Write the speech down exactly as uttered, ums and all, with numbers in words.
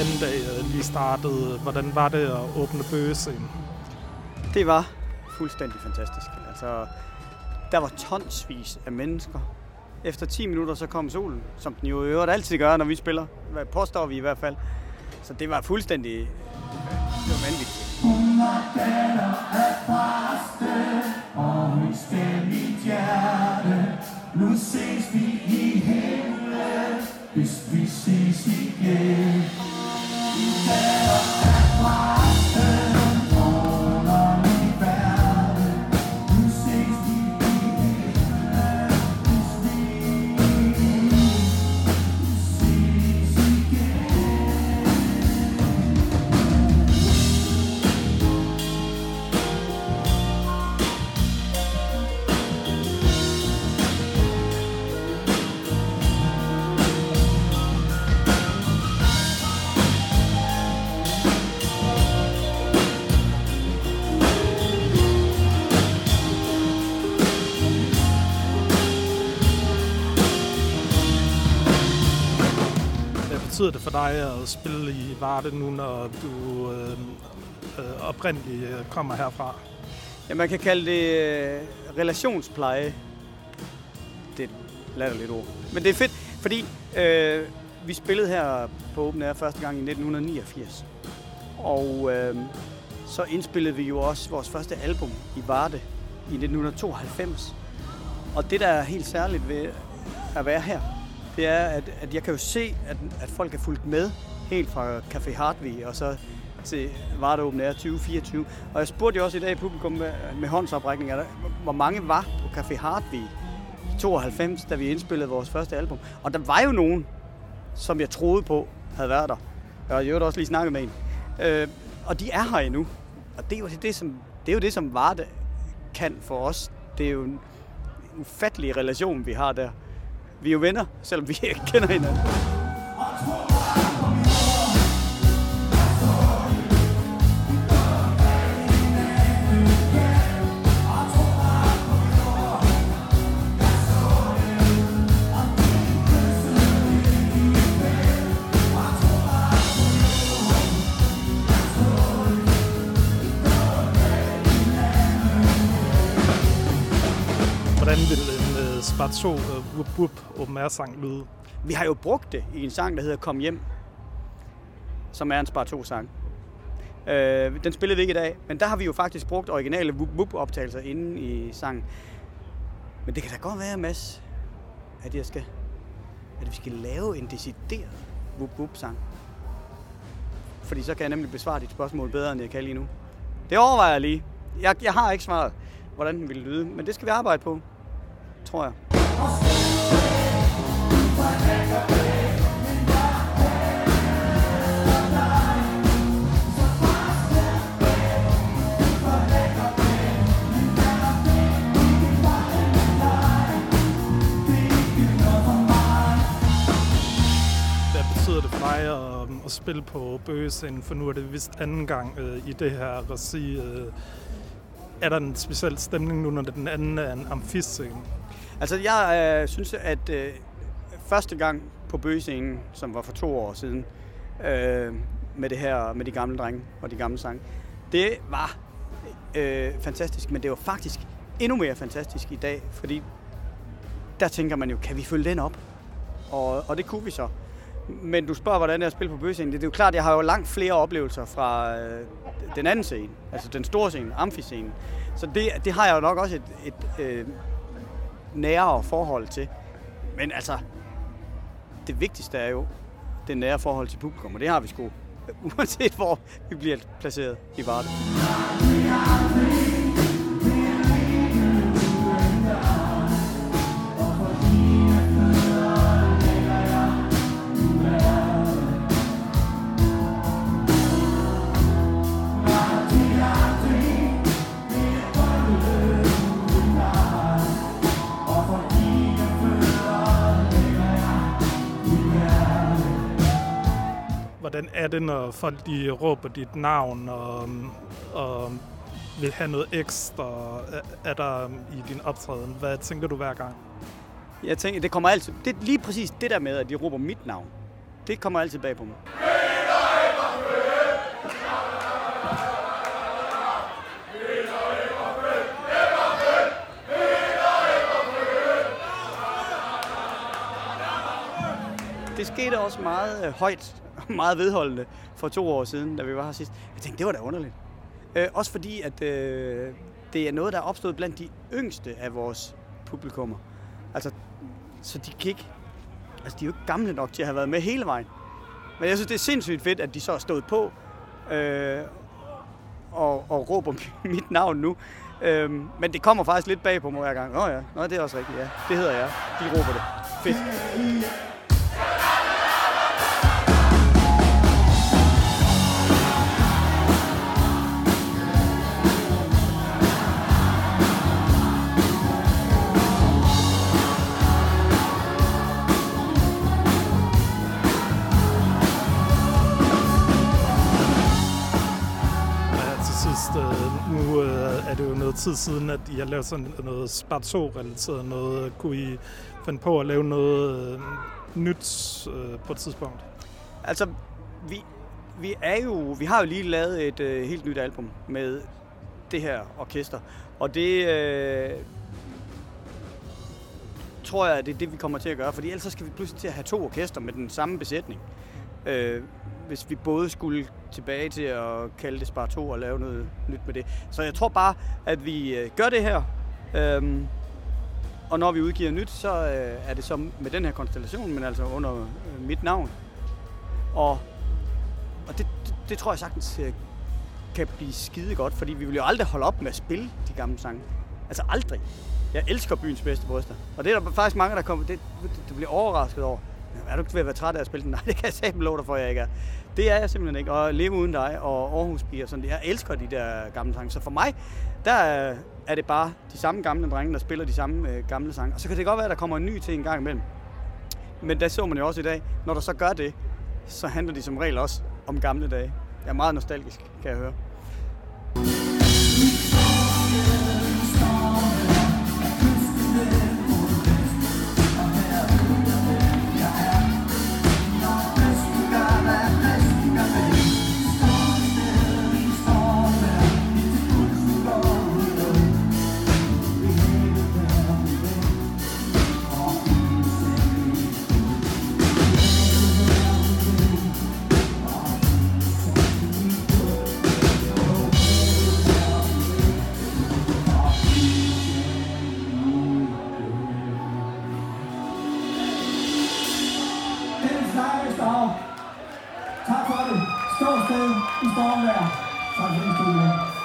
anden dag lige startede. Hvordan var det at åbne Bøgescenen? Det var fuldstændig fantastisk. Altså, der var tonsvis af mennesker. Efter ti minutter så kom solen, som den jo i øvrigt altid gør, når vi spiller. Hvad påstår vi i hvert fald. Så det var fuldstændig det var vanvittigt. Hun var datter af præste, og hun skal mit hjerte. Nu ses vi i himlen, hvis vi ses igen. Datter af præste, under min verden. Nu ses vi i himlen, hvis vi ses igen. Hvad betyder det for dig at spille i Varde nu, når du øh, øh, oprindeligt kommer herfra? Ja, man kan kalde det øh, relationspleje. Det er et latterligt ord. Men det er fedt, fordi øh, vi spillede her på Open Air første gang i nitten niogfirs. Og øh, så indspillede vi jo også vores første album i Varde i nitten tooghalvfems. Og det, der er helt særligt ved at være her, det er, at, at jeg kan jo se, at, at folk er fulgt med helt fra Café Hartvig og så til Varde Open Air tyve fireogtyve. Og jeg spurgte jo også i dag i publikum med, med håndsoprækninger, hvor mange var på Café Hartvig i tooghalvfems, da vi indspillede vores første album. Og der var jo nogen, som jeg troede på havde været der. Og jeg har også lige snakket med en. Øh, og de er her endnu. Og det er jo det, som, det, er jo det, som Varde kan for os. Det er jo en ufattelig relation, vi har der. Vi er jo venner, selvom vi ikke kender hinanden. Hvordan vil en uh, Spar to uh, Wup Wup Open Air sang lyde? Vi har jo brugt det i en sang, der hedder Kom Hjem, som er en Spar to sang. Øh, den spillede vi ikke i dag, men der har vi jo faktisk brugt originale Wup Wup optagelser inde i sangen. Men det kan da godt være, Mads, at, jeg skal, at vi skal lave en decideret Wup Wup sang. Fordi så kan jeg nemlig besvare dit spørgsmål bedre, end jeg kan lige nu. Det overvejer jeg lige. Jeg, jeg har ikke svaret, hvordan den ville lyde, men det skal vi arbejde på, tror jeg. Hvad betyder det for dig at, at spille på Bøgescenen, for nu er det vist anden gang øh, i det her regi. Øh, er der en speciel stemning nu, når den anden er en amfiscene? Altså, jeg øh, synes, at øh, første gang på Bøgescenen, som var for to år siden, øh, med det her, med de gamle drenge og de gamle sange, det var øh, fantastisk, men det var faktisk endnu mere fantastisk i dag, fordi der tænker man jo, kan vi følge den op? Og, og det kunne vi så. Men du spørger, hvordan det er at spille på Bøgescenen. Det er jo klart, jeg har jo langt flere oplevelser fra øh, den anden scene, altså den store scene, amfiscenen. Så det, det har jeg jo nok også et, et øh, nærere forhold til. Men altså, det vigtigste er jo det nære forhold til publikum, og det har vi sgu, uanset hvor vi bliver placeret i Varde. Hvordan er det, når folk de råber dit navn og, og vil have noget ekstra? Er der i din optræden? Hvad tænker du hver gang? Jeg tænker, det kommer altid... Det er lige præcis det der med, at de råber mit navn. Det kommer altid bag på mig. skete også meget øh, højt, meget vedholdende for to år siden, da vi var her sidst. Jeg tænkte, det var da underligt. Øh, også fordi, at øh, det er noget, der er opstået blandt de yngste af vores publikummer. Altså, så de kan ikke... Altså, de er jo ikke gamle nok til at have været med hele vejen. Men jeg synes, det er sindssygt fedt, at de så er stået på øh, og, og råber mit navn nu. Øh, men det kommer faktisk lidt bag på mig hver gang. Nå ja, Nå, det er også rigtigt, ja. Det hedder jeg. De råber det. Fedt. Nu øh, er det jo noget tid siden, at I har lavet sådan noget Spar to-relateret noget. Kunne I finde på at lave noget øh, nyt øh, på et tidspunkt? Altså, vi, vi er jo, vi har jo lige lavet et øh, helt nyt album med det her orkester, og det øh, tror jeg, det er det, vi kommer til at gøre, fordi ellers så skal vi pludselig til at have to orkester med den samme besætning. Øh, hvis vi både skulle tilbage til at kalde det Spar to og lave noget nyt med det. Så jeg tror bare, at vi øh, gør det her, øhm, og når vi udgiver nyt, så øh, er det så med den her konstellation, men altså under øh, mit navn. Og, og det, det, det tror jeg sagtens øh, kan blive skide godt, fordi vi vil jo aldrig holde op med at spille de gamle sange. Altså aldrig. Jeg elsker byens bedste bryster, og det er der faktisk mange, der kommer, det, det bliver overrasket over. Er du ikke ved at være træt af at spille den? Nej, det kan jeg simpelthen love dig for, jeg ikke er. Det er jeg simpelthen ikke. Og Leve uden dig og Aarhus Piger, sådan det. Jeg elsker de der gamle sange. Så for mig, der er det bare de samme gamle drenge, der spiller de samme øh, gamle sange. Og så kan det godt være, at der kommer en ny til en gang imellem. Men der så man jo også i dag. Når der så gør det, så handler de som regel også om gamle dage. Jeg er meget nostalgisk, kan jeg høre. Tak for det. Stå sted i stormvejr. Tak for det,